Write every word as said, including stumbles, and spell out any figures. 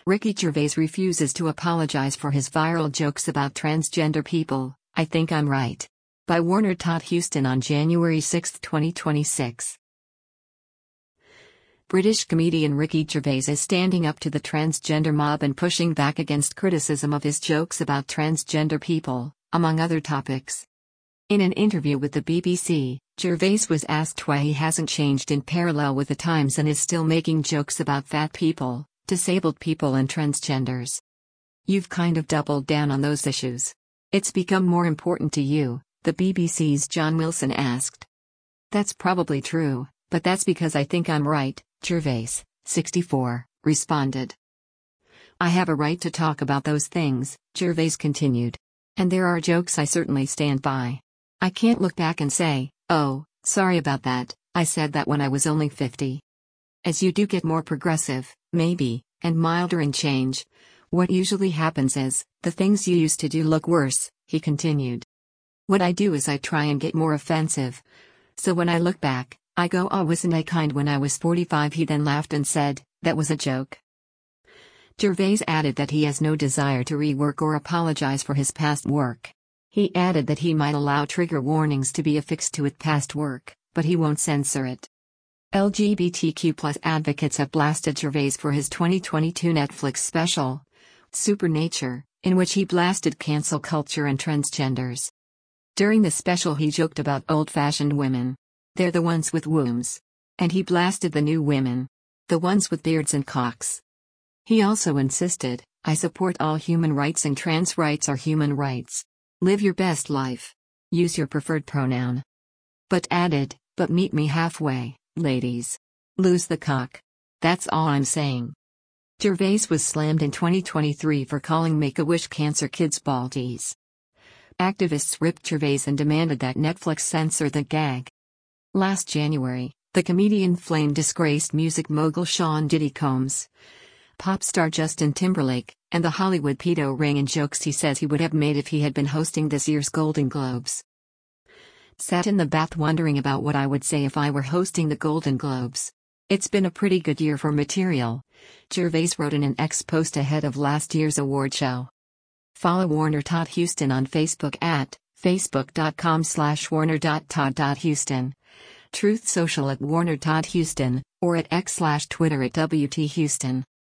Ricky Gervais refuses to apologize for his viral jokes about transgender people. I Think I'm Right. By Warner Todd Houston on January sixth, twenty twenty-six. British comedian Ricky Gervais is standing up to the transgender mob and pushing back against criticism of his jokes about transgender people, among other topics. In an interview with the B B C, Gervais was asked why he hasn't changed in parallel with the times and is still making jokes about fat people, disabled people and transgenders. You've kind of doubled down on those issues. It's become more important to you, the B B C's John Wilson asked. That's probably true, but that's because I think I'm right, Gervais, sixty-four, responded. I have a right to talk about those things, Gervais continued. And there are jokes I certainly stand by. I can't look back and say, oh, sorry about that, I said that when I was only fifty. As you do get more progressive, maybe, and milder in change, what usually happens is, the things you used to do look worse, he continued. What I do is I try and get more offensive. So when I look back, I go, oh, wasn't I kind when I was forty-five? He then laughed and said, that was a joke. Gervais added that he has no desire to rework or apologize for his past work. He added that he might allow trigger warnings to be affixed to his past work, but he won't censor it. L G B T Q plus advocates have blasted Gervais for his twenty twenty-two Netflix special, Supernature, in which he blasted cancel culture and transgenders. During the special he joked about old-fashioned women. They're the ones with wombs. And he blasted the new women. The ones with beards and cocks. He also insisted, I support all human rights and trans rights are human rights. Live your best life. Use your preferred pronoun. But added, but meet me halfway, ladies. Lose the cock. That's all I'm saying. Gervais was slammed in twenty twenty-three for calling Make-A-Wish cancer kids baldies. Activists ripped Gervais and demanded that Netflix censor the gag. Last January, the comedian flamed disgraced music mogul Sean Diddy Combs, pop star Justin Timberlake, and the Hollywood pedo ring in jokes he says he would have made if he had been hosting this year's Golden Globes. Sat in the bath wondering about what I would say if I were hosting the Golden Globes. It's been a pretty good year for material, Gervais wrote in an X post ahead of last year's award show. Follow Warner Todd Houston on Facebook at facebook.com slash warner.todd.houston, Truth Social at Warner Todd Houston, or at X slash Twitter at W T Houston.